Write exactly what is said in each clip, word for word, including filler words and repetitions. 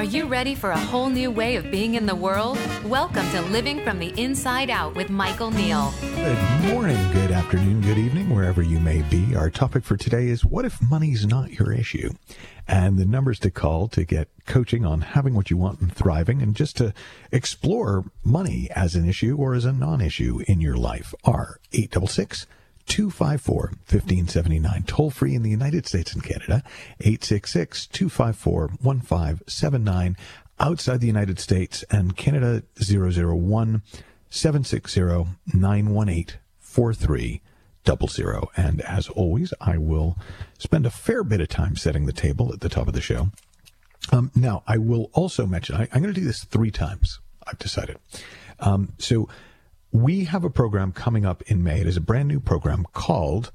you ready for a whole new way of being in the world? Welcome to Living from the Inside Out with Michael Neal. Good morning, good afternoon, good evening, wherever you may be. Our topic for today is, what if money's not your issue? And the numbers to call to get coaching on having what you want and thriving, and just to explore money as an issue or as a non-issue in your life are eight six six, two five four, one five seven nine. Toll free in the United States and Canada, eight six six, two five four, one five seven nine. Outside the United States and Canada, zero zero one, seven six zero, nine one eight, four three zero zero. And as always, I will spend a fair bit of time setting the table at the top of the show. Um, now, I will also mention, I, I'm going to do this three times, I've decided. Um, so we have a program coming up in May. It is a brand new program called,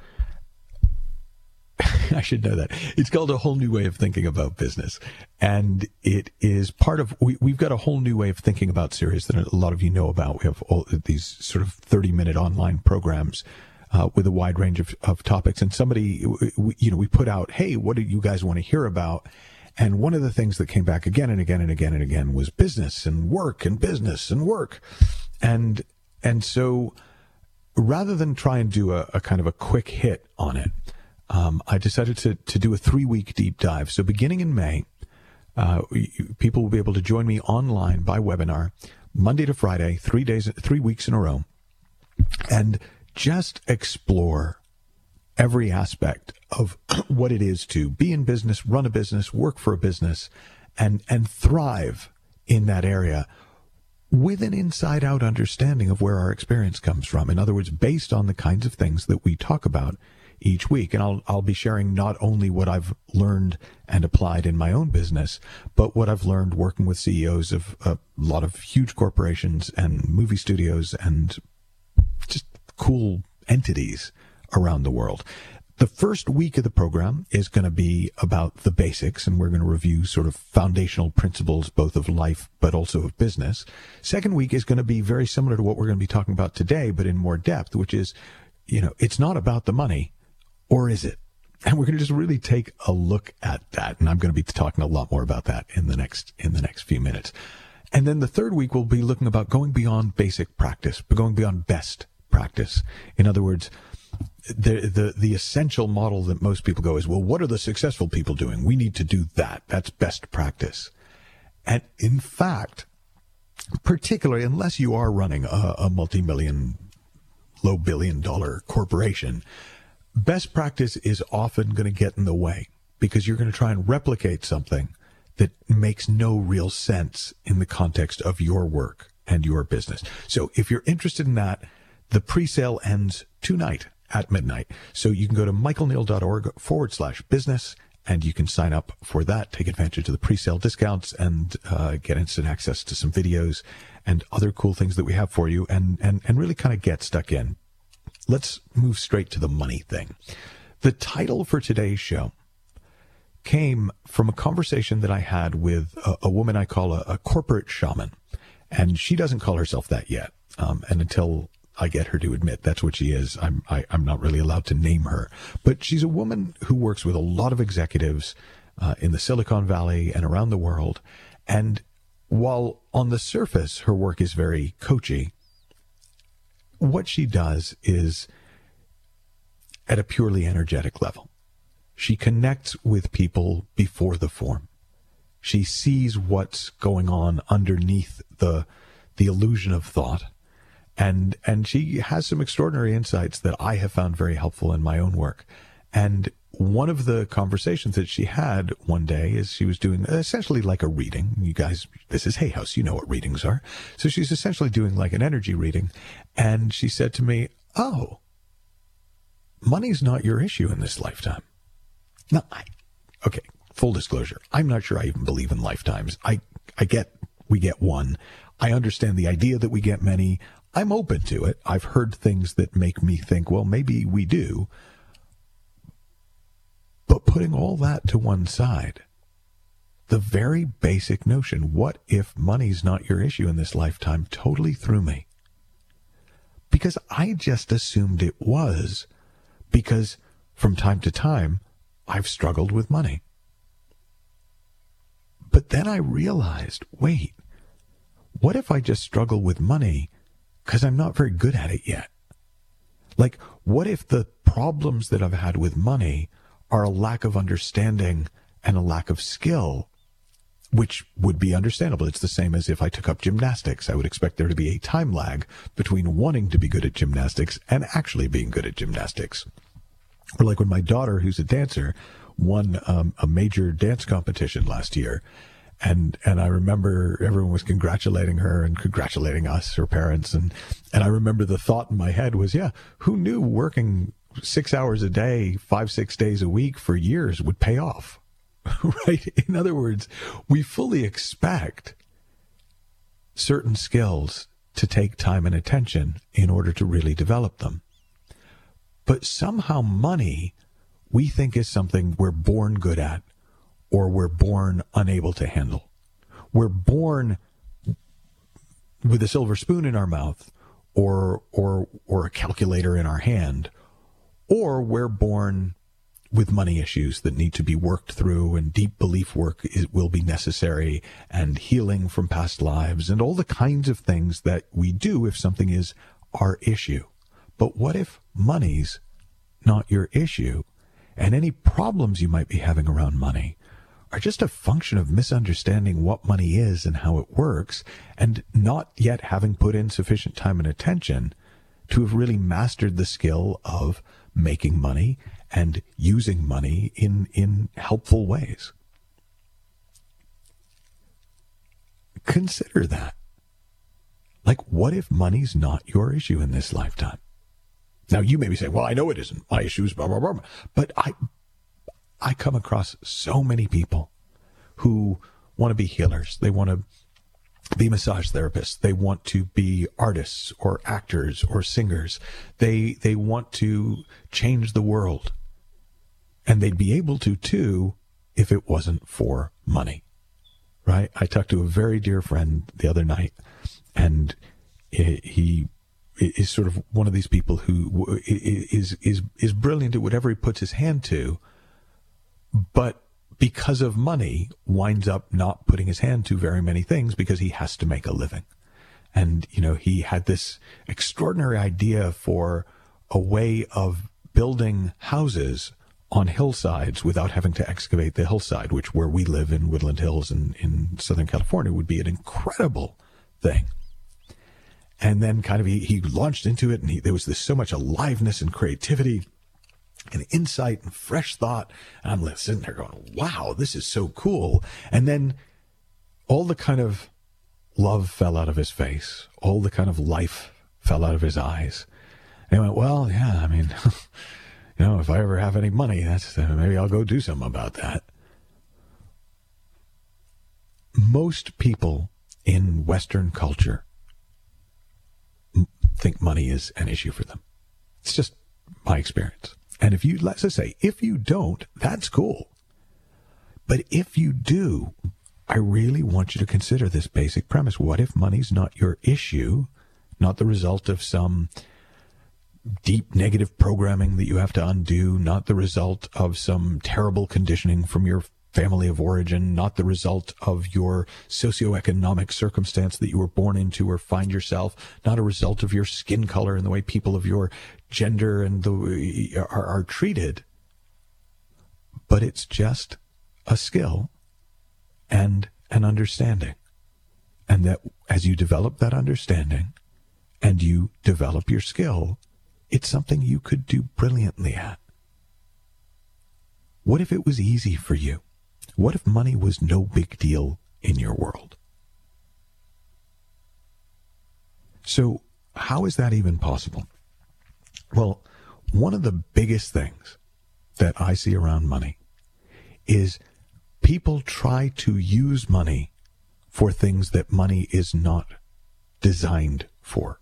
I should know that, it's called A Whole New Way of Thinking About Business. And it is part of, we, we've got a whole new way of thinking about series that a lot of you know about. We have all these sort of thirty-minute online programs uh, with a wide range of, of topics. And somebody, we, you know, we put out, hey, what do you guys want to hear about? And one of the things that came back again and again and again and again was business and work and business and work. And and so rather than try and do a, a kind of a quick hit on it, um, I decided to, to do a three-week deep dive. So beginning in May, uh, people will be able to join me online by webinar, Monday to Friday, three days, three weeks in a row, and just explore every aspect of what it is to be in business, run a business, work for a business, and and thrive in that area with an inside-out understanding of where our experience comes from. In other words, based on the kinds of things that we talk about each week. And I'll I'll be sharing not only what I've learned and applied in my own business, but what I've learned working with C E Os of a lot of huge corporations and movie studios and just cool entities around the world. The first week of the program is going to be about the basics, and we're going to review sort of foundational principles, both of life, but also of business. Second week is going to be very similar to what we're going to be talking about today, but in more depth, which is, you know, it's not about the money, or is it? And we're going to just really take a look at that. And I'm going to be talking a lot more about that in the next, in the next few minutes. And then the third week, we'll be looking about going beyond basic practice, but going beyond best practice. In other words, the, the the essential model that most people go is, well, what are the successful people doing? We need to do that. That's best practice. And in fact, particularly unless you are running a, a multi-million, low billion dollar corporation, best practice is often going to get in the way because you're going to try and replicate something that makes no real sense in the context of your work and your business. So if you're interested in that, the pre-sale ends tonight at midnight. So you can go to michaelneal.org forward slash business, and you can sign up for that, take advantage of the pre-sale discounts, and uh, get instant access to some videos and other cool things that we have for you, and, and, and really kind of get stuck in. Let's move straight to the money thing. The title for today's show came from a conversation that I had with a, a woman I call a, a corporate shaman, and she doesn't call herself that yet. Um, and until I get her to admit that's what she is, I'm I, I'm not really allowed to name her. But she's a woman who works with a lot of executives uh, in the Silicon Valley and around the world. And while on the surface her work is very coachy, what she does is at a purely energetic level. She connects with people before the form. She sees what's going on underneath the the illusion of thought. And and she has some extraordinary insights that I have found very helpful in my own work. And one of the conversations that she had one day is she was doing essentially like a reading. You guys, this is Hay House, you know what readings are. So she's essentially doing like an energy reading. And she said to me, oh, money's not your issue in this lifetime. Now, I, okay, full disclosure, I'm not sure I even believe in lifetimes. I, I get we get one. I understand the idea that we get many. I'm open to it. I've heard things that make me think, well, maybe we do. But putting all that to one side, the very basic notion, what if money's not your issue in this lifetime, totally threw me. Because I just assumed it was, because from time to time, I've struggled with money. But then I realized, wait, what if I just struggle with money because I'm not very good at it yet? Like, what if the problems that I've had with money are a lack of understanding and a lack of skill, which would be understandable. It's the same as if I took up gymnastics. I would expect there to be a time lag between wanting to be good at gymnastics and actually being good at gymnastics. Or like when my daughter, who's a dancer, won um, a major dance competition last year. And and I remember everyone was congratulating her and congratulating us, her parents. And, and I remember the thought in my head was, yeah, who knew working six hours a day, five, six days a week for years would pay off? Right? In other words, we fully expect certain skills to take time and attention in order to really develop them. But somehow money we think is something we're born good at or we're born unable to handle. We're born with a silver spoon in our mouth or or or a calculator in our hand, or we're born with money issues that need to be worked through, and deep belief work is, will be necessary, and healing from past lives, and all the kinds of things that we do if something is our issue. But what if money's not your issue, and any problems you might be having around money are just a function of misunderstanding what money is and how it works, and not yet having put in sufficient time and attention to have really mastered the skill of making money and using money in, in helpful ways? Consider that. Like, what if money's not your issue in this lifetime? Now, you may be saying, well, I know it isn't. My issue is blah, blah, blah. But I, I come across so many people who want to be healers. They want to be massage therapists. They want to be artists or actors or singers. They they want to change the world. And they'd be able to, too, if it wasn't for money, right? I talked to a very dear friend the other night, and he is sort of one of these people who is is is brilliant at whatever he puts his hand to, but because of money, winds up not putting his hand to very many things because he has to make a living. And, you know, he had this extraordinary idea for a way of building houses on hillsides without having to excavate the hillside, which where we live in Woodland Hills in, in Southern California would be an incredible thing. And then kind of he, he launched into it, and he, there was this so much aliveness and creativity and insight and fresh thought. And I'm sitting there going, wow, this is so cool. And then all the kind of love fell out of his face. All the kind of life fell out of his eyes. And he went, well, yeah, I mean, you know, if I ever have any money, that's uh, maybe I'll go do something about that. Most people in Western culture think money is an issue for them. It's just my experience. And if you, let's just say, if you don't, that's cool. But if you do, I really want you to consider this basic premise. What if money's not your issue, not the result of some deep negative programming that you have to undo, not the result of some terrible conditioning from your family of origin, not the result of your socioeconomic circumstance that you were born into or find yourself, not a result of your skin color and the way people of your gender and the are, are treated, but it's just a skill and an understanding. And that as you develop that understanding and you develop your skill, it's something you could do brilliantly at. What if it was easy for you? What if money was no big deal in your world? So how is that even possible? Well, one of the biggest things that I see around money is people try to use money for things that money is not designed for.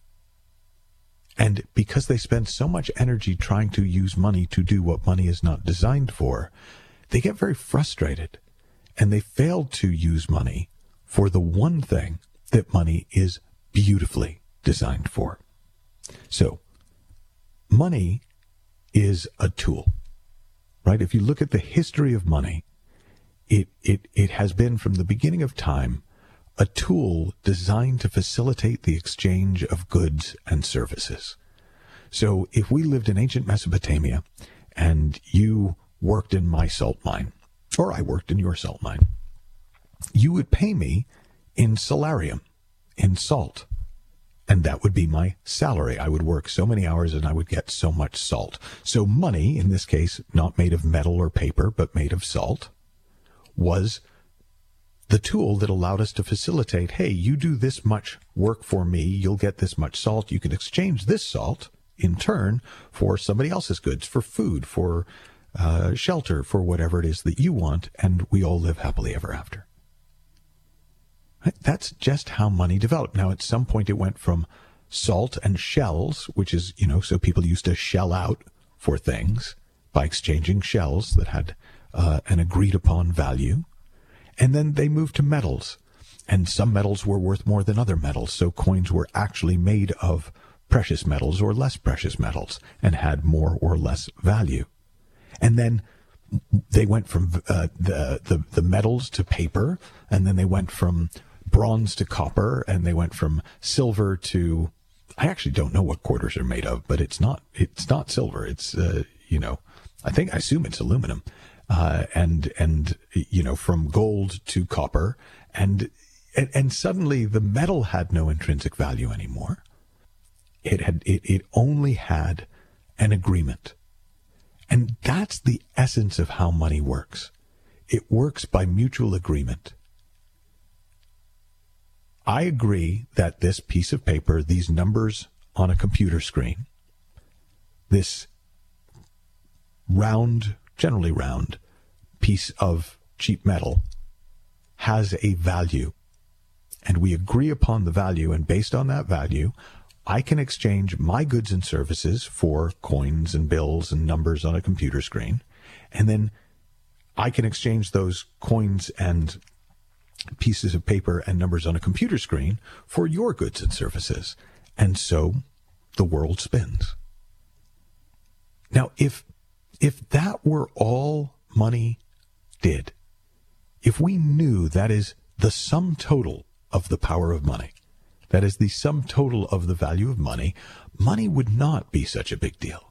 And because they spend so much energy trying to use money to do what money is not designed for, they get very frustrated, and they fail to use money for the one thing that money is beautifully designed for. So, money is a tool, right? If you look at the history of money, it, it, it has been from the beginning of time a tool designed to facilitate the exchange of goods and services. So if we lived in ancient Mesopotamia and you worked in my salt mine, or I worked in your salt mine, you would pay me in salarium, in salt. And that would be my salary. I would work so many hours and I would get so much salt. So money, in this case, not made of metal or paper, but made of salt, was the tool that allowed us to facilitate, hey, you do this much work for me, you'll get this much salt. You can exchange this salt in turn for somebody else's goods, for food, for uh, shelter, for whatever it is that you want, and we all live happily ever after. Right? That's just how money developed. Now, at some point, it went from salt and shells, which is, you know, so people used to shell out for things by exchanging shells that had uh, an agreed-upon value. And then they moved to metals, and some metals were worth more than other metals, so coins were actually made of precious metals or less precious metals and had more or less value. And then they went from uh, the, the the metals to paper, and then they went from bronze to copper, and they went from silver to, I actually don't know what quarters are made of, but it's not it's not silver. It's uh, you know, I think I assume it's aluminum. Uh, and, and, you know, from gold to copper, and, and, and suddenly the metal had no intrinsic value anymore. It had, it, it only had an agreement. And that's the essence of how money works. It works by mutual agreement. I agree that this piece of paper, these numbers on a computer screen, this round, generally round, piece of cheap metal has a value, and we agree upon the value, and based on that value, I can exchange my goods and services for coins and bills and numbers on a computer screen, and then I can exchange those coins and pieces of paper and numbers on a computer screen for your goods and services, and so the world spins. Now, if If that were all money did, if we knew that is the sum total of the power of money, that is the sum total of the value of money, money would not be such a big deal.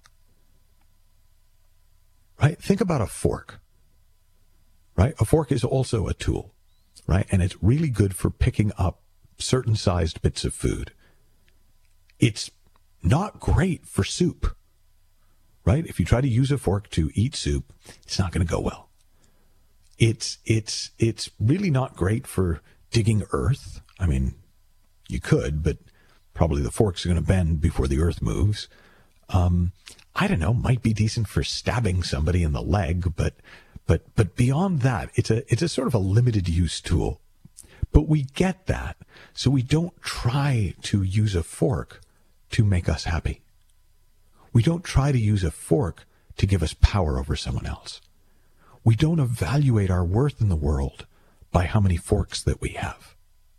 Right? Think about a fork. Right? A fork is also a tool, right? And it's really good for picking up certain sized bits of food. It's not great for soup. Right? If you try to use a fork to eat soup, it's not going to go well. It's it's it's really not great for digging earth. I mean, you could, but probably the fork's going to bend before the earth moves. Um, I don't know, might be decent for stabbing somebody in the leg, but but but beyond that, it's a it's a sort of a limited use tool. But we get that, so we don't try to use a fork to make us happy. We don't try to use a fork to give us power over someone else. We don't evaluate our worth in the world by how many forks that we have.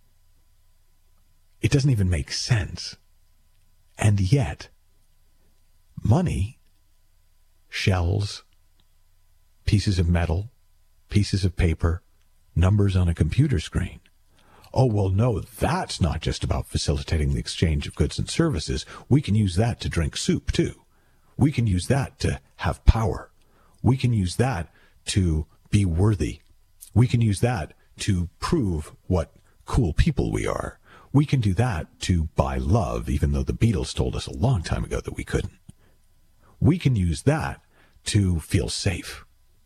It doesn't even make sense. And yet, money, shells, pieces of metal, pieces of paper, numbers on a computer screen. Oh, well, no, that's not just about facilitating the exchange of goods and services. We can use that to drink soup, too. We can use that to have power. We can use that to be worthy. We can use that to prove what cool people we are. We can do that to buy love, even though the Beatles told us a long time ago that we couldn't. We can use that to feel safe.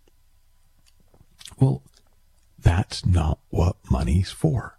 Well, that's not what money's for.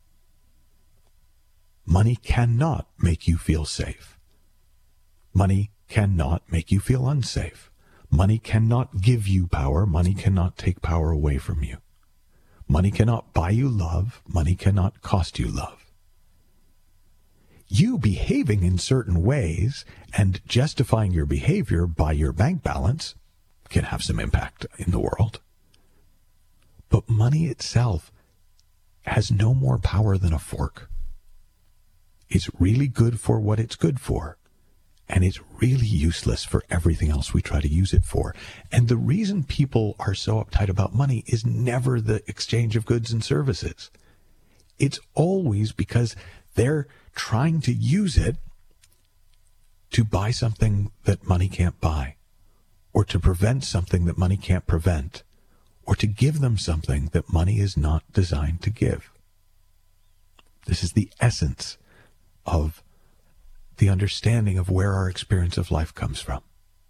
Money cannot make you feel safe. Money cannot make you feel unsafe. Money cannot give you power. Money cannot take power away from you. Money cannot buy you love. Money cannot cost you love. You behaving in certain ways and justifying your behavior by your bank balance can have some impact in the world. But money itself has no more power than a fork. It's really good for what it's good for. and it's really useless for everything else we try to use it for. And the reason people are so uptight about money is never the exchange of goods and services. It's always because they're trying to use it to buy something that money can't buy, or to prevent something that money can't prevent, or to give them something that money is not designed to give. This is the essence of the understanding of where our experience of life comes from.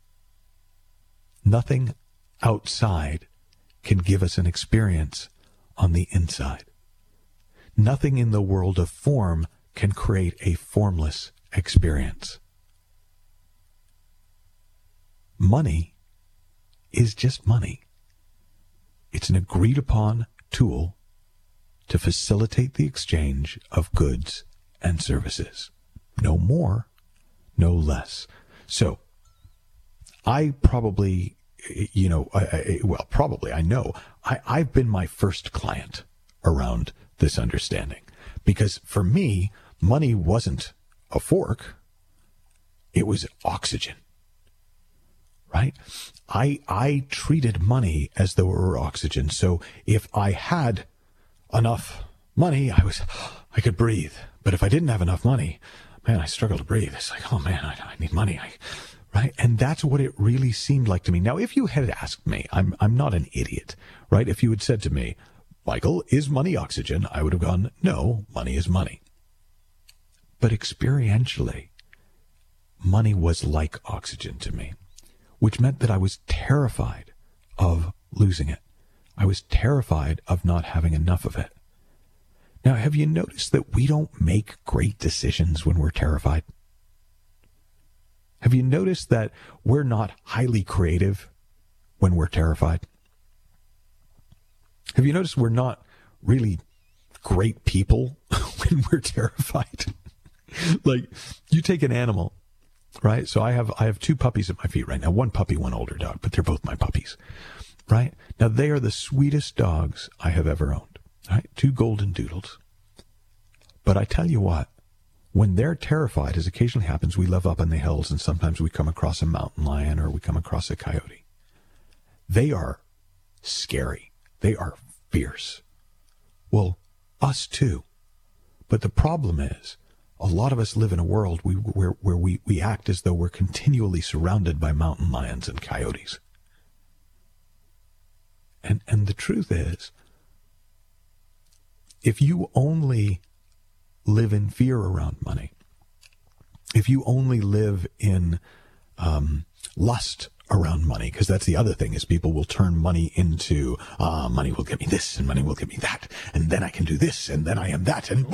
Nothing outside can give us an experience on the inside. Nothing in the world of form can create a formless experience. Money is just money. It's an agreed upon tool to facilitate the exchange of goods and services. No more, no less. So, I probably, you know, I, I, well, probably, I know, I, I've been my first client around this understanding. Because for me, money wasn't a fork. It was oxygen. Right? I I treated money as though it were oxygen. So if I had enough money, I was I could breathe. But if I didn't have enough money, man, I struggle to breathe. It's like, oh man, I, I need money. I, right? And that's what it really seemed like to me. Now, if you had asked me, I'm I'm not an idiot, right? If you had said to me, Michael, is money oxygen? I would have gone, no, money is money. But experientially, money was like oxygen to me, which meant that I was terrified of losing it. I was terrified of not having enough of it. Now, have you noticed that we don't make great decisions when we're terrified? Have you noticed that we're not highly creative when we're terrified? Have you noticed we're not really great people when we're terrified? Like, you take an animal, right? So I have I have two puppies at my feet right now. One puppy, one older dog, but they're both my puppies, right? Now, they are the sweetest dogs I have ever owned, right? Two golden doodles. But I tell you what, when they're terrified, as occasionally happens, we live up in the hills and sometimes we come across a mountain lion or we come across a coyote. They are scary. They are fierce. Well, us too. But the problem is, a lot of us live in a world we, where, where we, we act as though we're continually surrounded by mountain lions and coyotes. And, and the truth is, if you only live in fear around money, if you only live in um, lust around money, because that's the other thing, is people will turn money into, ah, money will get me this, and money will get me that, and then I can do this, and then I am that, and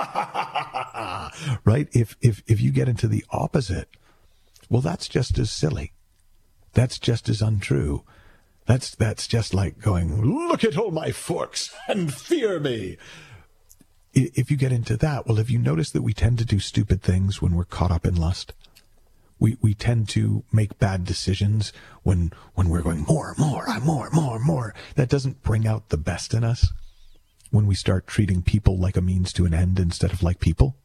right? If if if you get into the opposite, well, that's just as silly. That's just as untrue. That's that's just like going, look at all my forks and fear me. If you get into that, well, have you noticed that we tend to do stupid things when we're caught up in lust? We we tend to make bad decisions when when we're going more, more, more, more, more. That doesn't bring out the best in us when we start treating people like a means to an end instead of like people.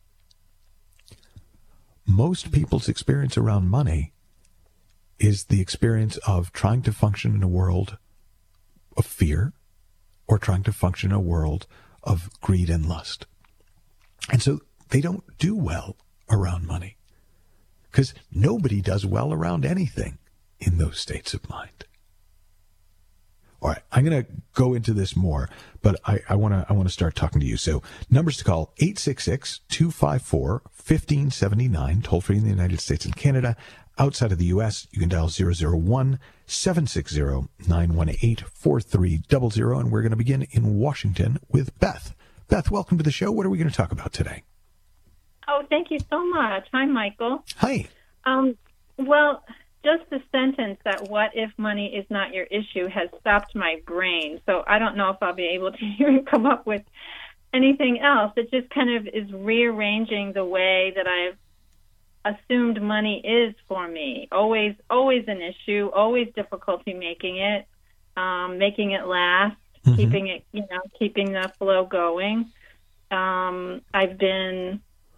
Most people's experience around money is the experience of trying to function in a world of fear or trying to function in a world of greed and lust. And so they don't do well around money. Because nobody does well around anything in those states of mind. All right, I'm going to go into this more, but I want to I want to start talking to you. So numbers to call, eight six six, two five four, one five seven nine, toll free in the United States and Canada. Outside of the U S, you can dial zero zero one, seven six zero, nine one eight, four three zero zero, and we're going to begin in Washington with Beth. Beth, welcome to the show. What are we going to talk about today? Oh, thank you so much. Hi, Michael. Hi. Um, well, just the sentence that what if money is not your issue has stopped my brain. So I don't know if I'll be able to even come up with anything else. It just kind of is rearranging the way that I've assumed money is for me. Always, always an issue, always difficulty making it, um, making it last, mm-hmm. keeping it, you know, keeping the flow going. Um, I've been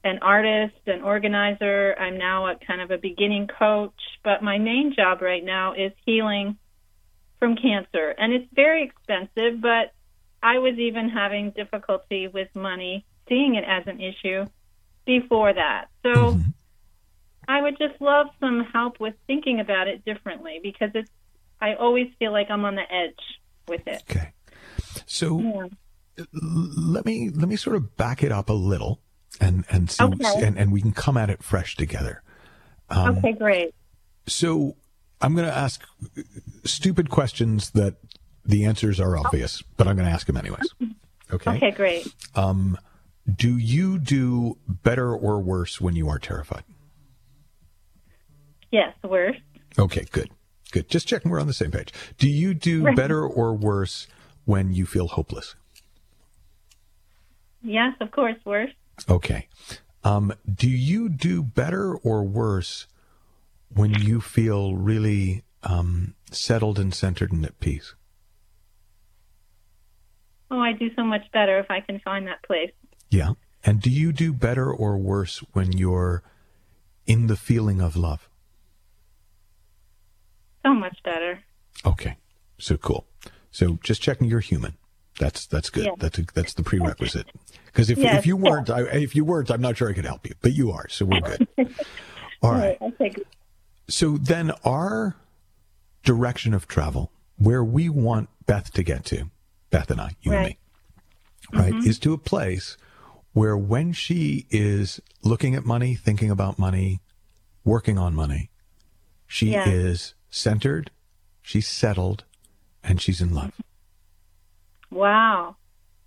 an artist, an organizer. I'm now a kind of a beginning coach, but my main job right now is healing from cancer. And it's very expensive, but I was even having difficulty with money, seeing it as an issue before that. So mm-hmm. I would just love some help with thinking about it differently, because it's, I always feel like I'm on the edge with it. Okay. So yeah. let me let me sort of back it up a little and and see, okay. and, and we can come at it fresh together. Um, okay, great. So I'm going to ask stupid questions that the answers are obvious, oh. but I'm going to ask them anyways. Okay. Okay, great. Um, do you do better or worse when you are terrified? Yes, worse. Okay, good. Good. Just checking we're on the same page. Do you do right. better or worse when you feel hopeless? Yes, of course, worse. Okay. Um, do you do better or worse when you feel really um, settled and centered and at peace? Oh, I do so much better if I can find that place. Yeah. And do you do better or worse when you're in the feeling of love? So much better. Okay. So cool. So just checking you're human. That's that's good. Yes. That's a, that's the prerequisite. Because if yes. if you weren't, I, if you weren't, I'm not sure I could help you. But you are, so we're good. All right. Okay. So then, our direction of travel, where we want Beth to get to, Beth and I, you right. and me, right, mm-hmm. is to a place where when she is looking at money, thinking about money, working on money, she yes. is centered, she's settled, and she's in love. Wow.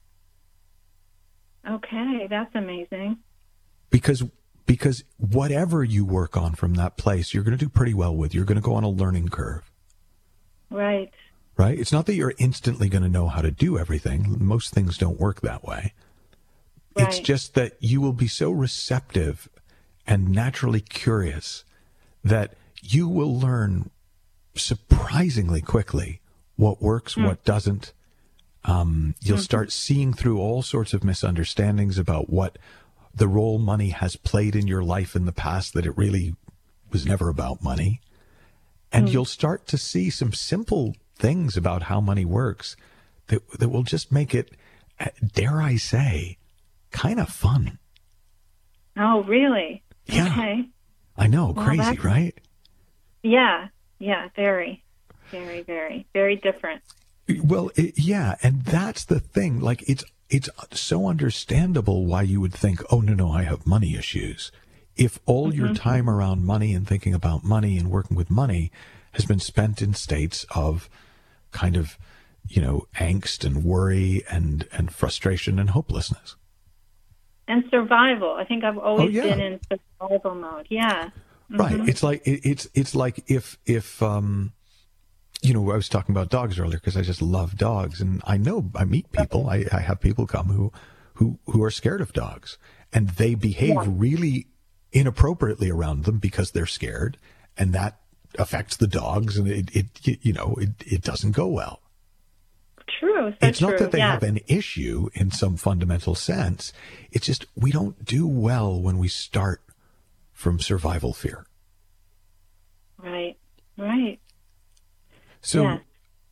Okay, that's amazing. Because because whatever you work on from that place, you're going to do pretty well with. You're going to go on a learning curve. Right. Right? It's not that you're instantly going to know how to do everything. Most things don't work that way. Right. It's just that you will be so receptive and naturally curious that you will learn surprisingly quickly what works, mm. what doesn't. Um, you'll mm-hmm. start seeing through all sorts of misunderstandings about what the role money has played in your life in the past, that it really was never about money. And mm. you'll start to see some simple things about how money works that that will just make it, dare I say, kind of fun. Oh, really? Yeah. Okay. I know, well, crazy, that's... right? Yeah, yeah, very, very, very, very different. Well, it, yeah, and that's the thing. Like, it's it's so understandable why you would think, oh, no, no, I have money issues. If all mm-hmm. your time around money and thinking about money and working with money has been spent in states of kind of, you know, angst and worry and, and frustration and hopelessness. And survival. I think I've always oh, yeah. been in survival mode. Yeah. Mm-hmm. Right. It's like, it, it's, it's like if, if, um, you know, I was talking about dogs earlier because I just love dogs, and I know I meet people. I, I have people come who, who, who are scared of dogs, and they behave yeah. really inappropriately around them because they're scared, and that affects the dogs, and it, it you know, it, it doesn't go well. True. So it's not true. that they yeah. have an issue in some fundamental sense. It's just we don't do well when we start from survival fear. Right. Right. So, yeah.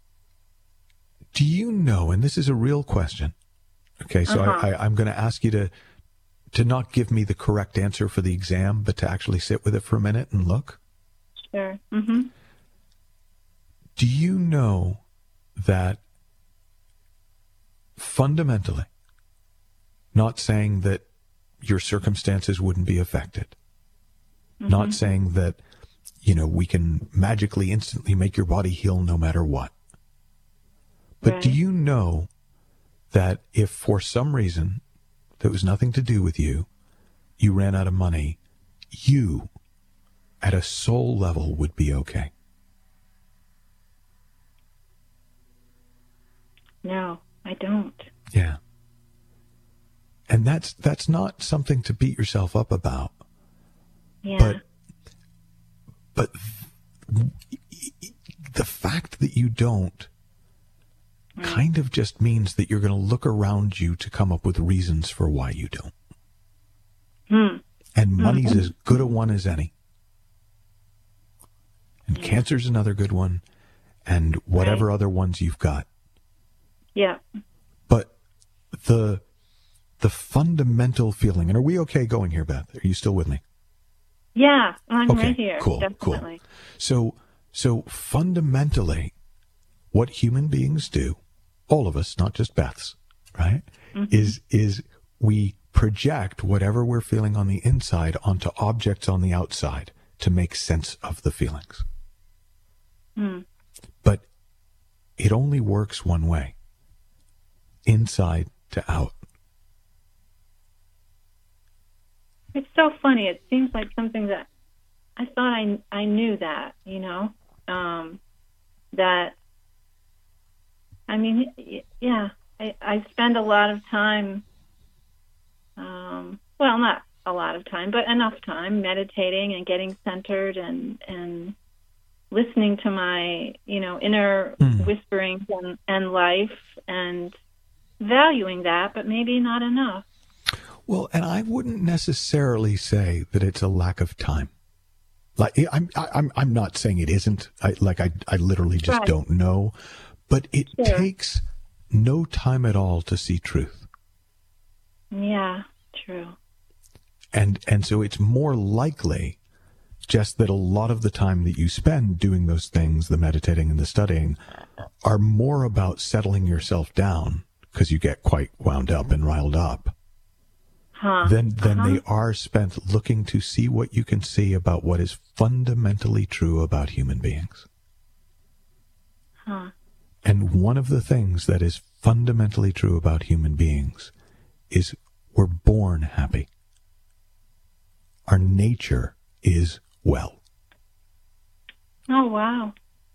do you know, and this is a real question, okay, so uh-huh. I, I, I'm going to ask you to to not give me the correct answer for the exam, but to actually sit with it for a minute and look? Sure. Mm-hmm. Do you know that fundamentally, not saying that your circumstances wouldn't be affected, mm-hmm. not saying that, you know, we can magically, instantly make your body heal no matter what. But right. do you know that if for some reason that was nothing to do with you, you ran out of money, you, at a soul level, would be okay? No, I don't. Yeah. And that's that's not something to beat yourself up about. Yeah. But But the fact that you don't right. kind of just means that you're going to look around you to come up with reasons for why you don't. Hmm. And money's Mm-hmm. as good a one as any. And Yeah. cancer's another good one. And whatever Right. other ones you've got. Yeah. But the the fundamental feeling, and are we okay going here, Beth? Are you still with me? Yeah. I'm Okay, right here. cool, Definitely. cool. So, so fundamentally, what human beings do, all of us, not just Beth's, right, Mm-hmm. is is we project whatever we're feeling on the inside onto objects on the outside to make sense of the feelings. Mm. But it only works one way, inside to out. It's so funny. It seems like something that I thought I I knew that, you know, um, that. I mean, y- yeah, I, I spend a lot of time. Um, well, not a lot of time, but enough time meditating and getting centered and and listening to my, you know, inner Mm. whisperings and, and life and valuing that, but maybe not enough. Well, and I wouldn't necessarily say that it's a lack of time. Like I'm, I'm, I'm not saying it isn't. I, like I, I literally just Right. don't know. But it Sure. takes no time at all to see truth, Yeah, true. and and so it's more likely just that a lot of the time that you spend doing those things, the meditating and the studying, are more about settling yourself down because you get quite wound up and riled up. Huh. Then, then Uh-huh. they are spent looking to see what you can see about what is fundamentally true about human beings. Huh. And one of the things that is fundamentally true about human beings is we're born happy. Our nature is well. Oh, wow.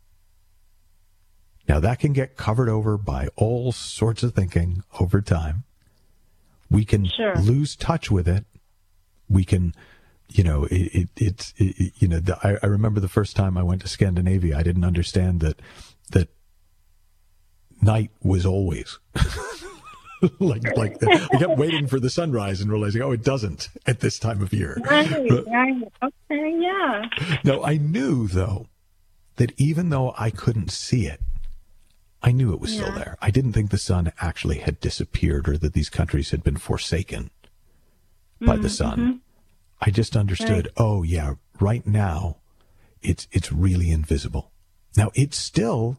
Now, that can get covered over by all sorts of thinking over time. We can Sure. lose touch with it. We can, you know, it, it, it's, it, you know, the, I, I remember the first time I went to Scandinavia, I didn't understand that, that night was always. like, like I kept waiting for the sunrise and realizing, oh, it doesn't at this time of year. Right, right. Okay, yeah. No, I knew, though, that even though I couldn't see it, I knew it was still Yeah. there. I didn't think the sun actually had disappeared or that these countries had been forsaken by the sun. I just understood, Right. oh, yeah, right now, it's it's really invisible. Now, it's still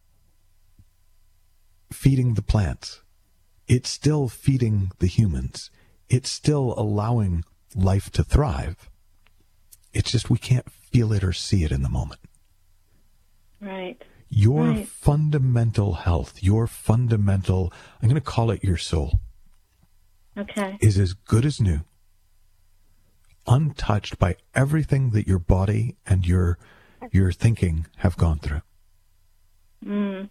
feeding the plants. It's still feeding the humans. It's still allowing life to thrive. It's just we can't feel it or see it in the moment. Right. Your Right. fundamental health, your fundamental, I'm going to call it your soul, Okay. is as good as new, untouched by everything that your body and your your thinking have gone through. Mm.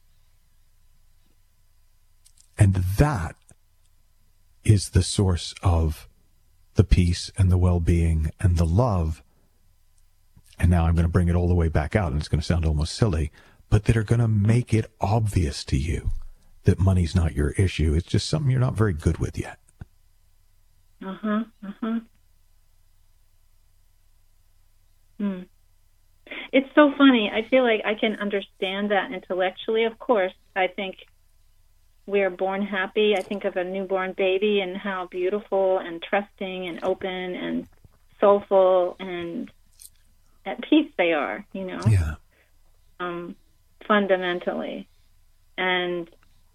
And that is the source of the peace and the well-being and the love. And now I'm going to bring it all the way back out, and it's going to sound almost silly, but that are going to make it obvious to you that money's not your issue. It's just something you're not very good with yet. Uh-huh. Uh-huh. Hmm. It's so funny. I feel like I can understand that intellectually, of course. I think we're born happy. I think of a newborn baby and how beautiful and trusting and open and soulful and at peace they are, you know, Yeah. um, fundamentally. And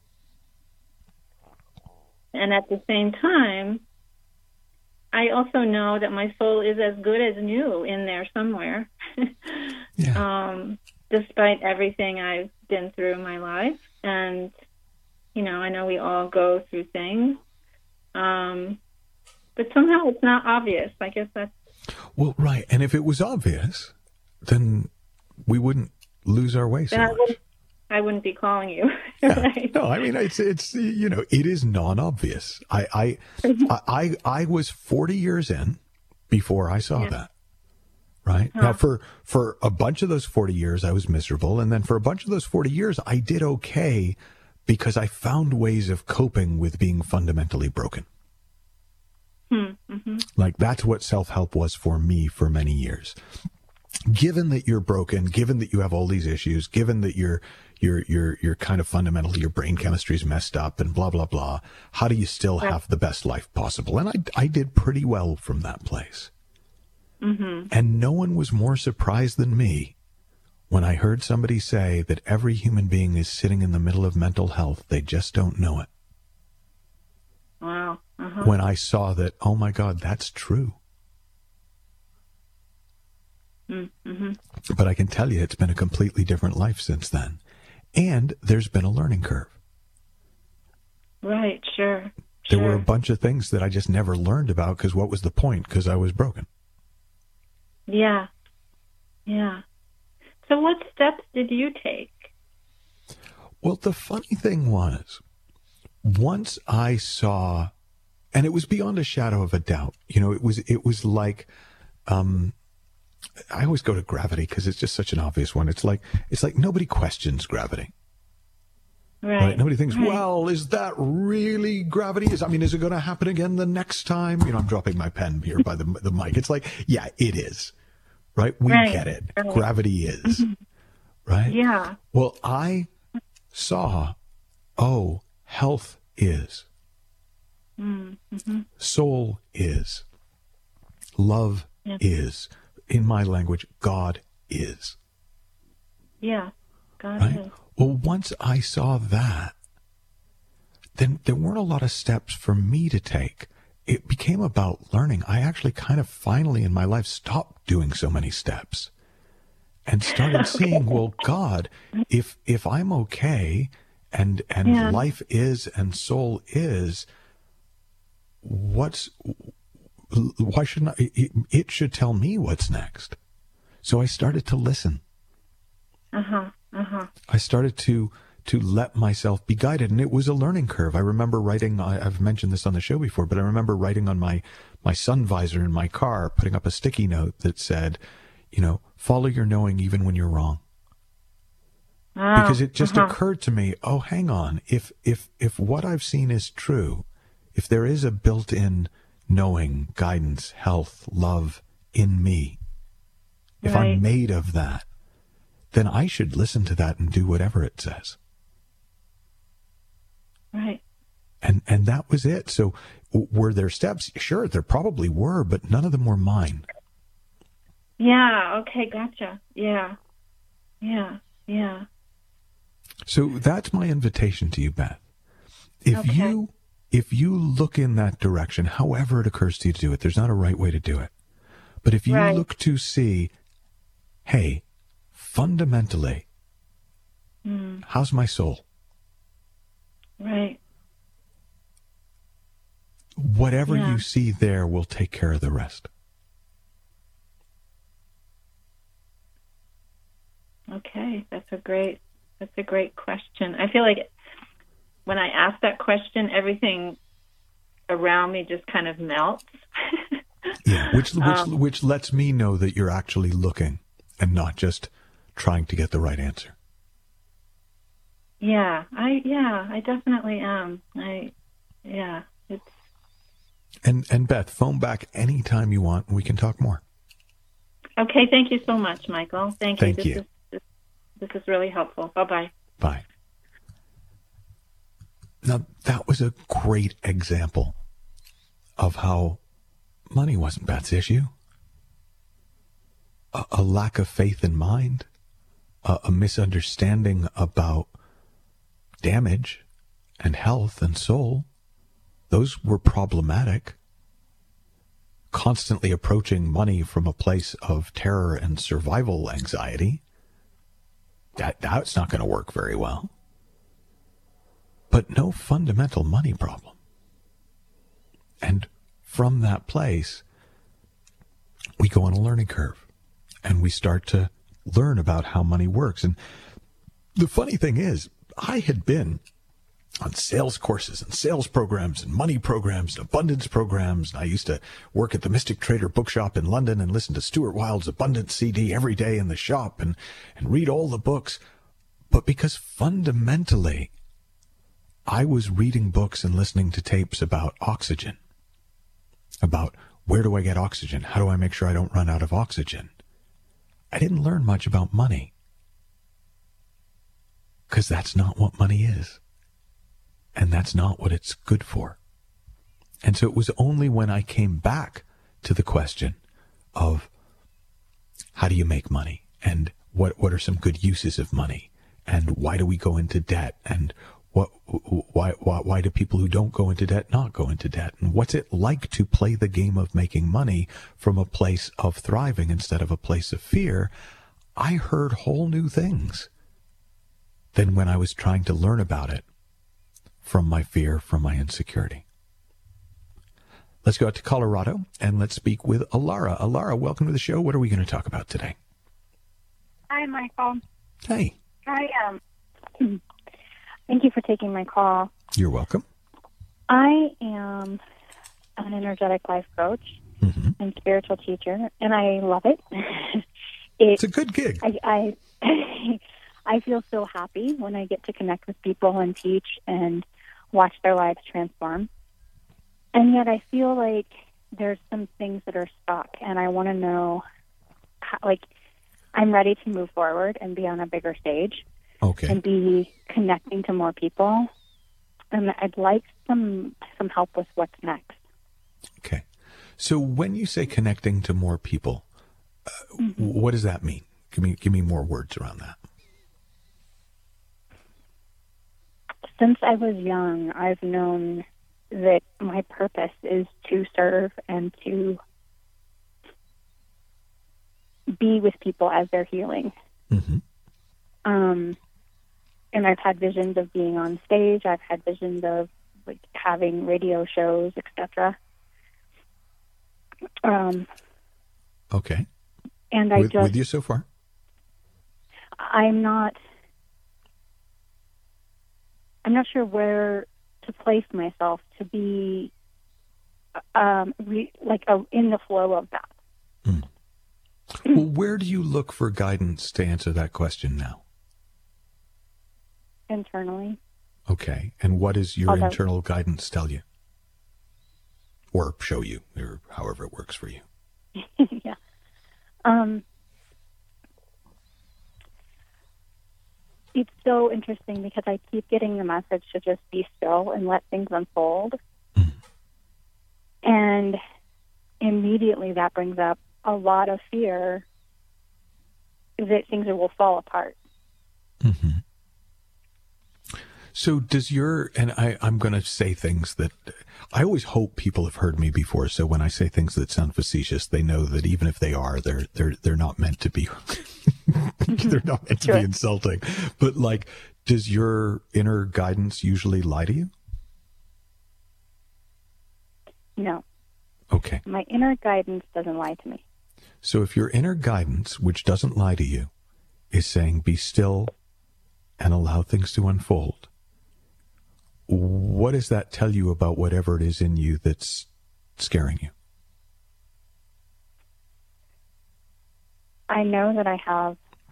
and at the same time, I also know that my soul is as good as new in there somewhere, Yeah. um, despite everything I've been through in my life. And, you know, I know we all go through things, um, but somehow it's not obvious. I guess that's, Well, right. And if it was obvious, then we wouldn't lose our way so then I much. wouldn't, I wouldn't be calling you. Yeah. Right? No, I mean it's it's you know it is non-obvious. I I I, I, I was forty years in before I saw Yeah. that. Right now, for for a bunch of those forty years, I was miserable, and then for a bunch of those forty years, I did okay because I found ways of coping with being fundamentally broken. Hmm. Mm-hmm. Like, that's what self-help was for me for many years. Given that you're broken, given that you have all these issues, given that you're you're you're you're kind of fundamentally, your brain chemistry is messed up and blah blah blah, how do you still Right. have the best life possible? And I I did pretty well from that place. Mm-hmm. And no one was more surprised than me when I heard somebody say that every human being is sitting in the middle of mental health. They just don't know it. Wow. Uh-huh. When I saw that, oh my God, that's true. Mm-hmm. But I can tell you it's been a completely different life since then. And there's been a learning curve. Right, sure. There sure. were a bunch of things that I just never learned about because what was the point? Because I was broken. Yeah. Yeah. So what steps did you take? Well, the funny thing was, once I saw, and it was beyond a shadow of a doubt, you know, it was, it was like, um, I always go to gravity because it's just such an obvious one. It's like, it's like nobody questions gravity. Right. Right? Nobody thinks, right. well, is that really gravity? Is, I mean, is it going to happen again the next time? You know, I'm dropping my pen here by the, the mic. It's like, yeah, it is. Right? We Right. get it. Right. Gravity is. Mhm. Right? Yeah. Well, I saw, oh, health is. Mm-hmm. Soul is. Love Yeah. is. In my language, God is. Yeah. God Right? is. Well, once I saw that, then there weren't a lot of steps for me to take. It became about learning. I actually kind of finally in my life stopped doing so many steps and started seeing, well, God, if if I'm okay and and Yeah. life is and soul is, what's why shouldn't I, it, it should tell me what's next. So I started to listen. Uh-huh. Uh-huh. I started to to let myself be guided, and it was a learning curve. I remember writing, I, I've mentioned this on the show before, but I remember writing on my, my sun visor in my car, putting up a sticky note that said, you know, follow your knowing even when you're wrong. Wow. Because it just uh-huh. occurred to me, oh, hang on, if, if, if what I've seen is true, if there is a built-in knowing, guidance, health, love in me, if Right. I'm made of that, then I should listen to that and do whatever it says. Right. And and that was it. So w- were there steps? Sure, there probably were, but none of them were mine. Yeah. Okay. Gotcha. Yeah. Yeah. Yeah. So that's my invitation to you, Beth. If Okay. you if you look in that direction, however it occurs to you to do it, there's not a right way to do it. But if you Right. look to see, hey, fundamentally, Mm. how's my soul? Right. Whatever Yeah. you see there will take care of the rest. Okay. That's a great. That's a great question. I feel like when I ask that question, everything around me just kind of melts. Yeah, which which Um, which lets me know that you're actually looking and not just trying to get the right answer. Yeah, I yeah, I definitely am. I yeah, it's And and Beth, phone back anytime you want and we can talk more. okay. Thank you so much, Michael. Thank you. Thank this you. Is, this, this is really helpful. Bye bye. Bye. Now, that was a great example of how money wasn't Beth's issue. A, a lack of faith in mind, a, a misunderstanding about damage and health and soul, those were problematic. Constantly approaching money from a place of terror and survival anxiety, that that's not going to work very well. But no fundamental money problem. And from that place, we go on a learning curve and we start to learn about how money works. And the funny thing is, I had been on sales courses and sales programs and money programs and abundance programs. And I used to work at the Mystic Trader bookshop in London and listen to Stuart Wilde's Abundance C D every day in the shop and, and read all the books. But because fundamentally, I was reading books and listening to tapes about oxygen about where do I get oxygen? How do I make sure I don't run out of oxygen? I didn't learn much about money, because that's not what money is. And that's not what it's good for. And so it was only when I came back to the question of how do you make money, and what, what are some good uses of money, and why do we go into debt, and what why, why why do people who don't go into debt not go into debt, and what's it like to play the game of making money from a place of thriving instead of a place of fear, I heard whole new things than when I was trying to learn about it from my fear, from my insecurity. Let's go out to Colorado and let's speak with Alara. Alara, welcome to the show. What are we going to talk about today? Hi, Michael. Hey. Hi. Um, thank you for taking my call. You're welcome. I am an energetic life coach mm-hmm. and spiritual teacher, and I love it. it it's a good gig. I, I I feel so happy when I get to connect with people and teach and watch their lives transform. And yet I feel like there's some things that are stuck, and I want to know, how, like, I'm ready to move forward and be on a bigger stage. Okay. And be connecting to more people. And I'd like some some help with what's next. Okay. So when you say connecting to more people, uh, mm-hmm. what does that mean? Give me give me more words around that. Since I was young, I've known that my purpose is to serve and to be with people as they're healing. Mm-hmm. Um, and I've had visions of being on stage. I've had visions of like having radio shows, et cetera. Um, okay. And I with, just with you so far. I'm not. I'm not sure where to place myself to be, um, re, like a, in the flow of that. Mm. Well, where do you look for guidance to answer that question now? Internally. Okay. And what does your Although, internal guidance tell you? Or show you, or however it works for you? yeah. Um, it's so interesting because I keep getting the message to just be still and let things unfold. Mm. And immediately that brings up a lot of fear that things will fall apart. Mm-hmm. So does your, and I, I'm going to say things that, I always hope people have heard me before, so when I say things that sound facetious, they know that even if they are, they're they're they're not meant to be, they're not meant to sure. be insulting. But like, does your inner guidance usually lie to you? No. Okay. My inner guidance doesn't lie to me. So if your inner guidance, which doesn't lie to you, is saying be still and allow things to unfold, what does that tell you about whatever it is in you that's scaring you? I know that I have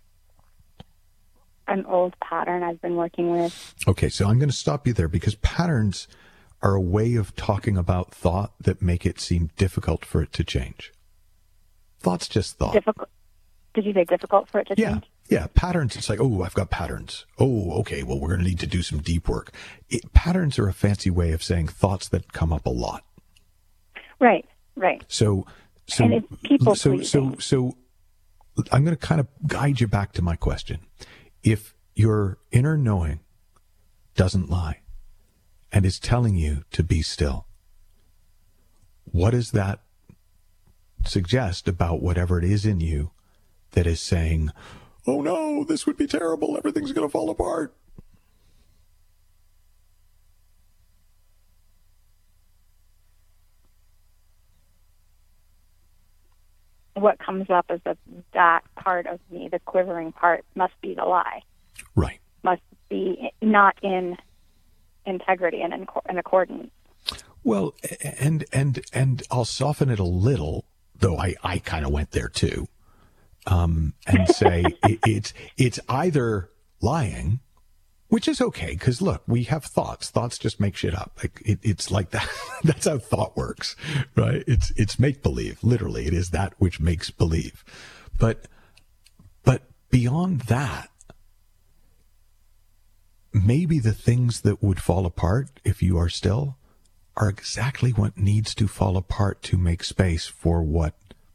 an old pattern I've been working with. Okay, so I'm going to stop you there because patterns are a way of talking about thought that make it seem difficult for it to change. Thought's just thought. Difficult. Did you say difficult for it to yeah. change? Yeah, patterns. It's like, oh, I've got patterns. Oh, okay, well, we're going to need to do some deep work. It, patterns are a fancy way of saying thoughts that come up a lot. Right, right. So, so, and it's people so, pleasing. so, so, I'm going to kind of guide you back to my question. If your inner knowing doesn't lie and is telling you to be still, what does that suggest about whatever it is in you that is saying, oh no, this would be terrible, everything's going to fall apart? What comes up is that that part of me, the quivering part, must be the lie. Right. Must be not in integrity and in, in accordance. Well, and and and I'll soften it a little, though I, I kind of went there too. Um, and say it, it's it's either lying Which is okay, because look, we have thoughts. Thoughts just make shit up. Like it, it's like that. That's how thought works, right? It's it's make believe. Literally, it is that which makes believe. But but beyond that, maybe the things that would fall apart if you are still are exactly what needs to fall apart to make space for what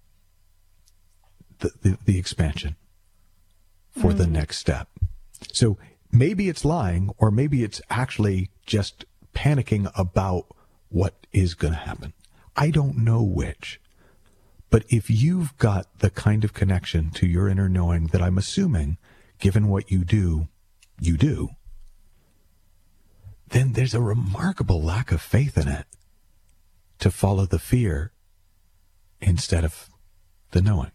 the the, the expansion for mm. the next step. So. Maybe it's lying, or maybe it's actually just panicking about what is going to happen. I don't know which. But if you've got the kind of connection to your inner knowing that I'm assuming, given what you do, you do, then there's a remarkable lack of faith in it to follow the fear instead of the knowing.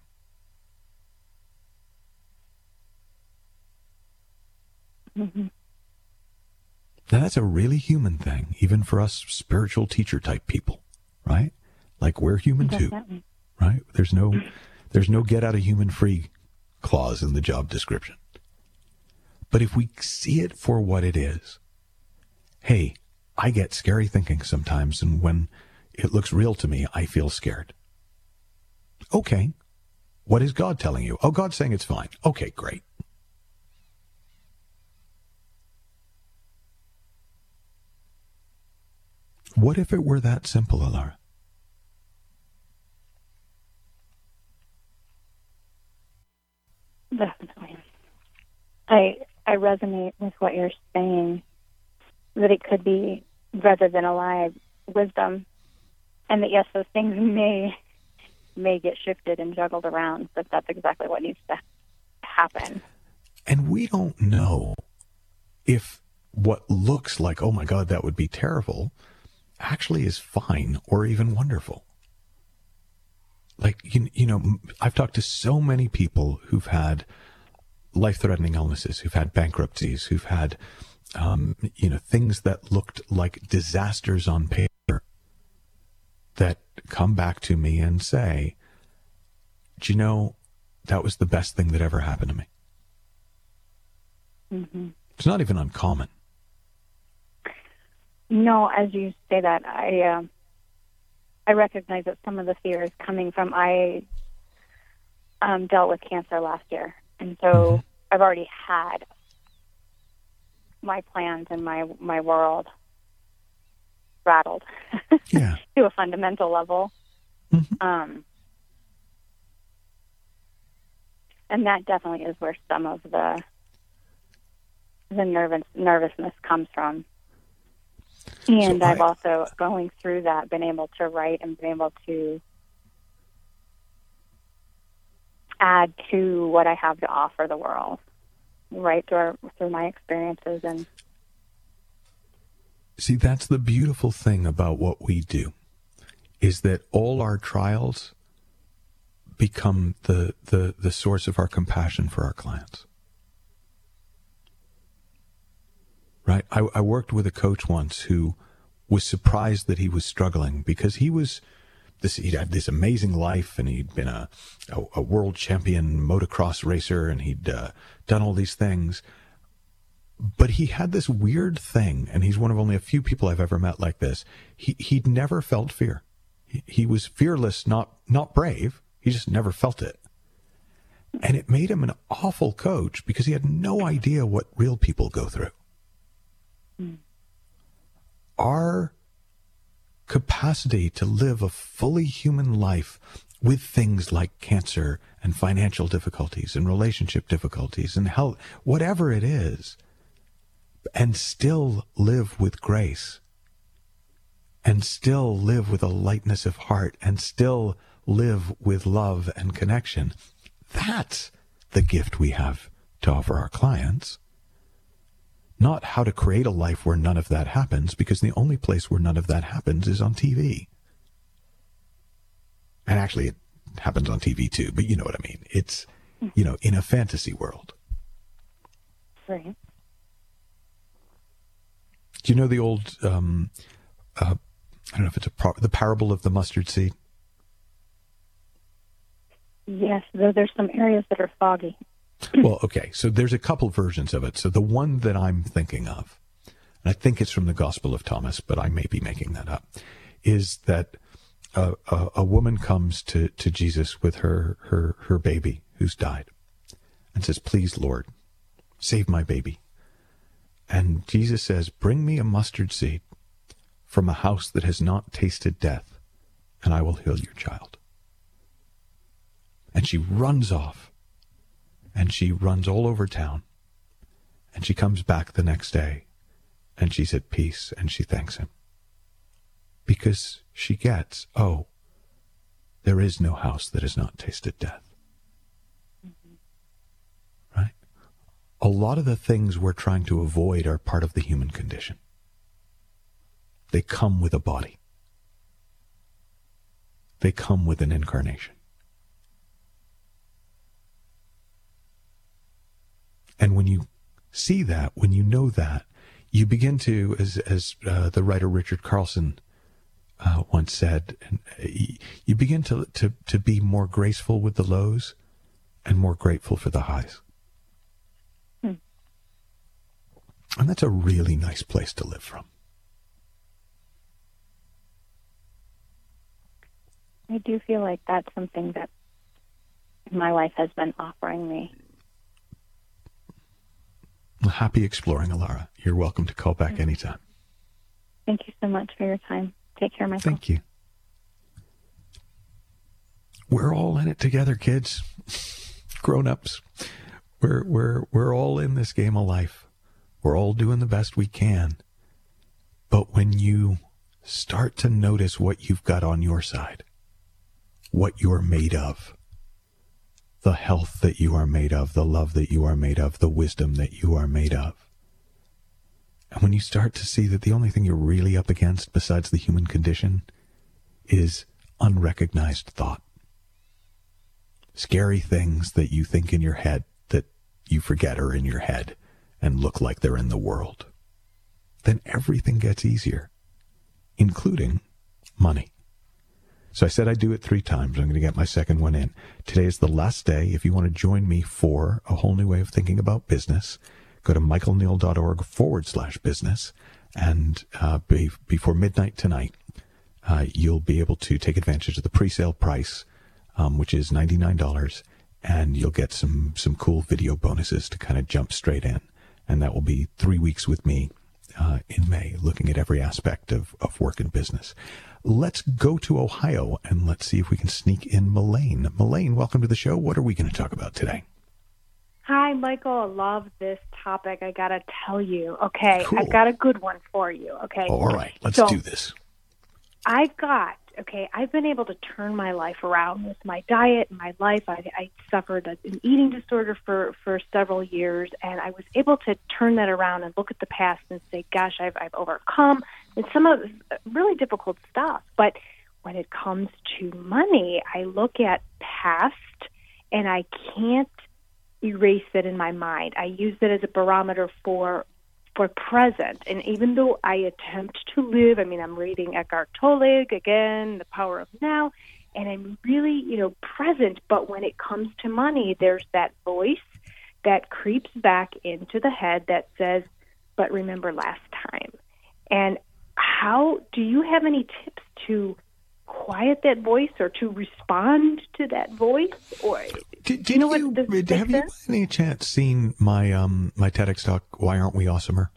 Mm-hmm. Now that's a really human thing, even for us spiritual teacher type people, right? Like we're human Definitely. too, right? There's no, there's no get out of human free clause in the job description. But if we see it for what it is, hey, I get scary thinking sometimes, and when it looks real to me, I feel scared. Okay, what is God telling you? Oh, God's saying it's fine. Okay, great. What if it were that simple, Alara? Definitely. I I resonate with what you're saying, that it could be, rather than a lie, wisdom, and that, yes, those things may may get shifted and juggled around, but that's exactly what needs to happen. And we don't know if what looks like, oh my God, that would be terrible, actually is fine or even wonderful. Like, you, you know, I've talked to so many people who've had life-threatening illnesses, who've had bankruptcies, who've had, um, you know, things that looked like disasters on paper, that come back to me and say, do you know, that was the best thing that ever happened to me. Mm-hmm. It's not even uncommon. No, as you say that, I uh, I recognize that some of the fear is coming from, I um, dealt with cancer last year, and so mm-hmm. I've already had my plans and my, my world rattled yeah. to a fundamental level. Mm-hmm. Um, and that definitely is where some of the the nervous nervousness comes from. And so I've I, also, going through that, been able to write and been able to add to what I have to offer the world, right, through, our, through my experiences. And see, that's the beautiful thing about what we do, is that all our trials become the, the, the source of our compassion for our clients. Right. I, I worked with a coach once who was surprised that he was struggling because he was this. He'd had this amazing life, and he'd been a a, a world champion motocross racer, and he'd uh, done all these things. But he had this weird thing, and he's one of only a few people I've ever met like this. He he'd never felt fear. He, he was fearless, not not brave. He just never felt it, and it made him an awful coach because he had no idea what real people go through. Our capacity to live a fully human life with things like cancer and financial difficulties and relationship difficulties and health, whatever it is, and still live with grace, and still live with a lightness of heart, and still live with love and connection, that's the gift we have to offer our clients. Not how to create a life where none of that happens, because the only place where none of that happens is on T V. And actually, it happens on T V too, but you know what I mean. It's, you know, in a fantasy world. Right. Do you know the old, um, uh, I don't know if it's a pro- the parable of the mustard seed? Yes, though there's some areas that are foggy. Well, okay, so there's a couple versions of it. So the one that I'm thinking of, and I think it's from the Gospel of Thomas, but I may be making that up, is that a, a, a woman comes to, to Jesus with her, her, her baby who's died and says, "Please, Lord, save my baby." And Jesus says, "Bring me a mustard seed from a house that has not tasted death, and I will heal your child." And she runs off, and she runs all over town, and she comes back the next day, and she's at peace, and she thanks him. Because she gets, oh, there is no house that has not tasted death. Mm-hmm. Right? A lot of the things we're trying to avoid are part of the human condition. They come with a body. They come with an incarnation. And when you see that, when you know that, you begin to, as as uh, the writer Richard Carlson uh, once said, and you begin to, to, to be more graceful with the lows and more grateful for the highs. Hmm. And that's a really nice place to live from. I do feel like that's something that my life has been offering me. Happy exploring, Alara. You're welcome to call back anytime. Thank you so much for your time. Take care of myself. Thank you. We're all in it together, kids. Grown-ups. We're we're we're all in this game of life. We're all doing the best we can. But when you start to notice what you've got on your side, what you're made of, the health that you are made of, the love that you are made of, the wisdom that you are made of. And when you start to see that the only thing you're really up against besides the human condition is unrecognized thought. Scary things that you think in your head that you forget are in your head and look like they're in the world. Then everything gets easier, including money. So I said I'd do it three times. I'm going to get my second one in. Today is the last day. If you want to join me for a whole new way of thinking about business, go to michaelneal.org forward slash business. And uh, be, before midnight tonight, uh, you'll be able to take advantage of the pre-sale price, um, which is ninety-nine dollars. And you'll get some, some cool video bonuses to kind of jump straight in. And that will be three weeks with me uh, in May, looking at every aspect of, of work and business. Let's go to Ohio and let's see if we can sneak in Melaine. Melaine, welcome to the show. What are we going to talk about today? Hi, Michael. I love this topic. I got to tell you. Okay, cool. I've got a good one for you. Okay. All right, let's so, do this. I've got, okay, I've been able to turn my life around with my diet and my life. I, I suffered an eating disorder for, for several years, and I was able to turn that around and look at the past and say, gosh, I've, I've overcome it's some of really difficult stuff. But when it comes to money, I look at past and I can't erase it in my mind. I use it as a barometer for for present. And even though I attempt to live, I mean, I'm reading Eckhart Tolle again, The Power of Now, and I'm really, you know, present. But when it comes to money, there's that voice that creeps back into the head that says, but remember last time. And how do you have any tips to quiet that voice or to respond to that voice? Or did, did you know you, what this, have you by any chance seen my um my TEDx talk, Why Aren't We Awesomer?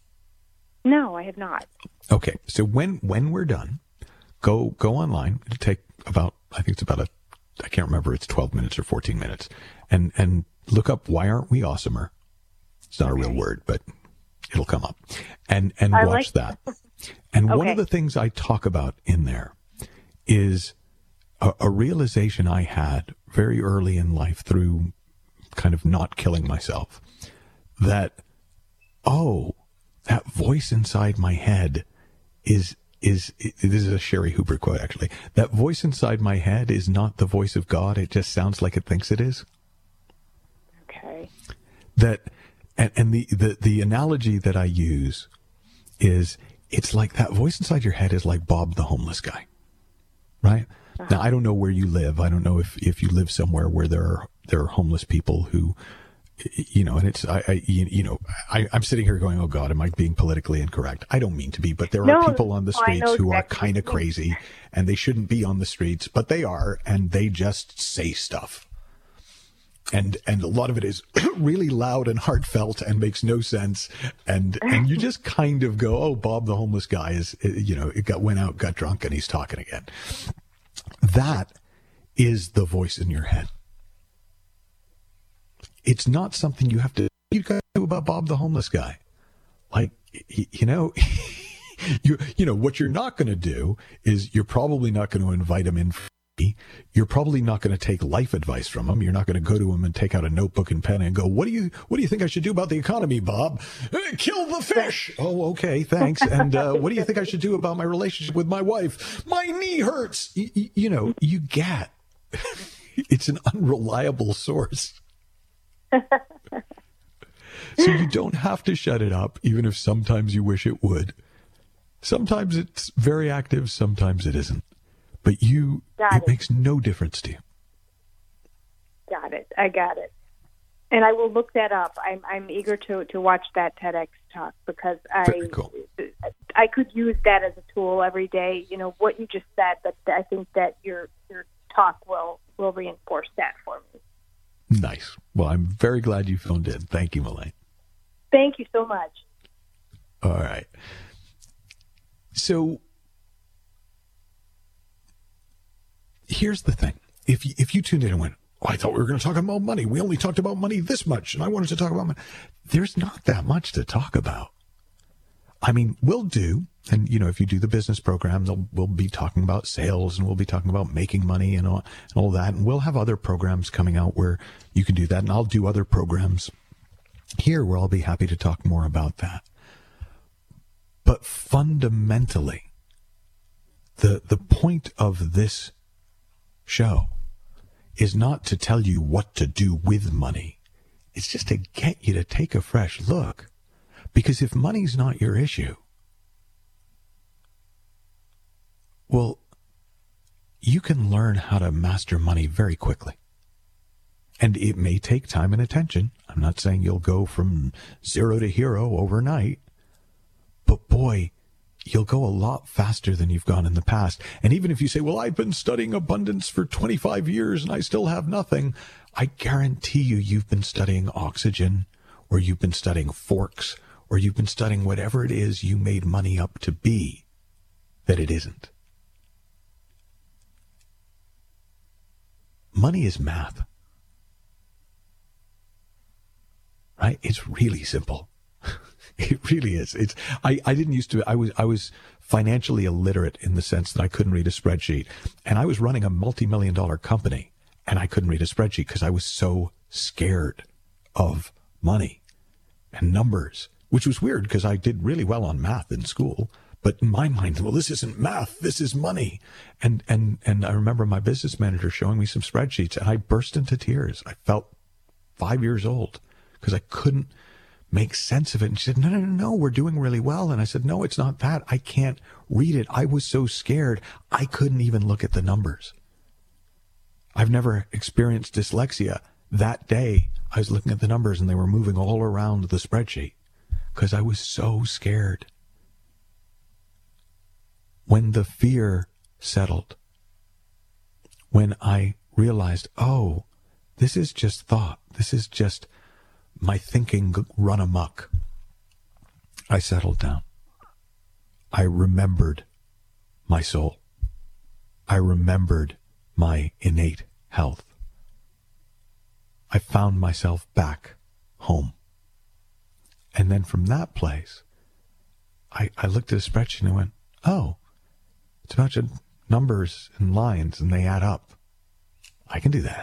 No, I have not. Okay, so when when we're done, go go online. It'll take about I think it's about a I can't remember it's twelve minutes or fourteen minutes, and and look up Why Aren't We Awesomer. It's not okay. a real word, but it'll come up, and and I watch like that. And okay. one of the things I talk about in there is a, a realization I had very early in life through kind of not killing myself, that, oh, that voice inside my head is, is, is this is a Sherry Hooper quote, actually. That voice inside my head is not the voice of God. It just sounds like it thinks it is. Okay. That, and, and the, the, the analogy that I use is, it's like that voice inside your head is like Bob the homeless guy, right? Uh-huh. Now, I don't know where you live. I don't know if, if you live somewhere where there are there are homeless people who you know, and it's, I, I you, you know, I, I'm sitting here going, oh God, am I being politically incorrect? I don't mean to be, but there no, are people on the streets no, who exactly. are kind of crazy and they shouldn't be on the streets, but they are, and they just say stuff. And, and a lot of it is really loud and heartfelt and makes no sense. And, and you just kind of go, oh, Bob, the homeless guy is, you know, it got, went out, got drunk, and he's talking again. That is the voice in your head. It's not something you have to, you got to do about Bob, the homeless guy. Like, you know, you, you know, what you're not going to do is you're probably not going to invite him in. You're probably not going to take life advice from him. You're not going to go to him and take out a notebook and pen and go, what do you, what do you think I should do about the economy, Bob? Eh, kill the fish. Oh, okay. Thanks. And, uh, what do you think I should do about my relationship with my wife? My knee hurts. You, you know, you get, it's an unreliable source. So you don't have to shut it up, even if sometimes you wish it would. Sometimes it's very active. Sometimes it isn't. But you, got it, it makes no difference to you. Got it. I got it. And I will look that up. I'm I'm eager to, to watch that TEDx talk because I Very cool. I could use that as a tool every day. You know what you just said, but I think that your your talk will will reinforce that for me. Nice. Well, I'm very glad you phoned in. Thank you, Melaine. Thank you so much. All right. So here's the thing. If you, if you tuned in and went, oh, I thought we were going to talk about money. We only talked about money this much, and I wanted to talk about money. There's not that much to talk about. I mean, we'll do, and, you know, if you do the business program, we'll be talking about sales, and we'll be talking about making money and all, and all that. And we'll have other programs coming out where you can do that, and I'll do other programs here where I'll be happy to talk more about that. But fundamentally, the the point of this show is not to tell you what to do with money. It's just to get you to take a fresh look. Because if money's not your issue, well, you can learn how to master money very quickly. And it may take time and attention. I'm not saying you'll go from zero to hero overnight. But boy, you'll go a lot faster than you've gone in the past. And even if you say, well, I've been studying abundance for twenty-five years and I still have nothing, I guarantee you, you've been studying oxygen, or you've been studying forks, or you've been studying whatever it is you made money up to be that it isn't. Money is math. Right? It's really simple. It really is. It's I, I didn't used to I was I was financially illiterate in the sense that I couldn't read a spreadsheet. And I was running a multi-million dollar company and I couldn't read a spreadsheet because I was so scared of money and numbers, which was weird because I did really well on math in school. But in my mind, well, this isn't math, this is money. And and and I remember my business manager showing me some spreadsheets and I burst into tears. I felt five years old because I couldn't make sense of it. And she said, no, no, no, no, we're doing really well. And I said, no, it's not that. I can't read it. I was so scared. I couldn't even look at the numbers. I've never experienced dyslexia. That day, I was looking at the numbers and they were moving all around the spreadsheet because I was so scared. When the fear settled, when I realized, oh, this is just thought. This is just my thinking run amok. I settled down. I remembered my soul. I remembered my innate health. I found myself back home. And then from that place, I, I looked at a spreadsheet and I went, oh, it's a bunch of numbers and lines and they add up. I can do that.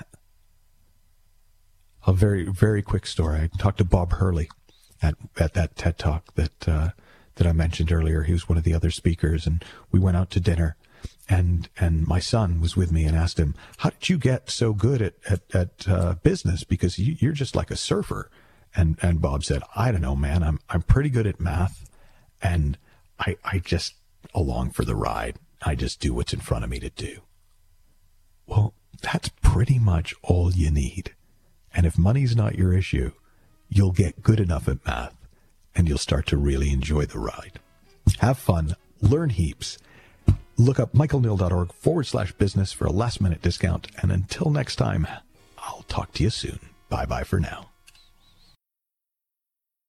A very, very quick story. I talked to Bob Hurley at at that TED Talk that uh, that I mentioned earlier. He was one of the other speakers, and we went out to dinner. And and my son was with me, and asked him, "How did you get so good at at, at uh, business? Because you, you're just like a surfer." And and Bob said, "I don't know, man. I'm I'm pretty good at math, and I I just along for the ride. I just do what's in front of me to do." Well, that's pretty much all you need. And if money's not your issue, you'll get good enough at math, and you'll start to really enjoy the ride. Have fun, learn heaps. Look up michaelneal.org forward slash business for a last minute discount. And until next time, I'll talk to you soon. Bye bye for now.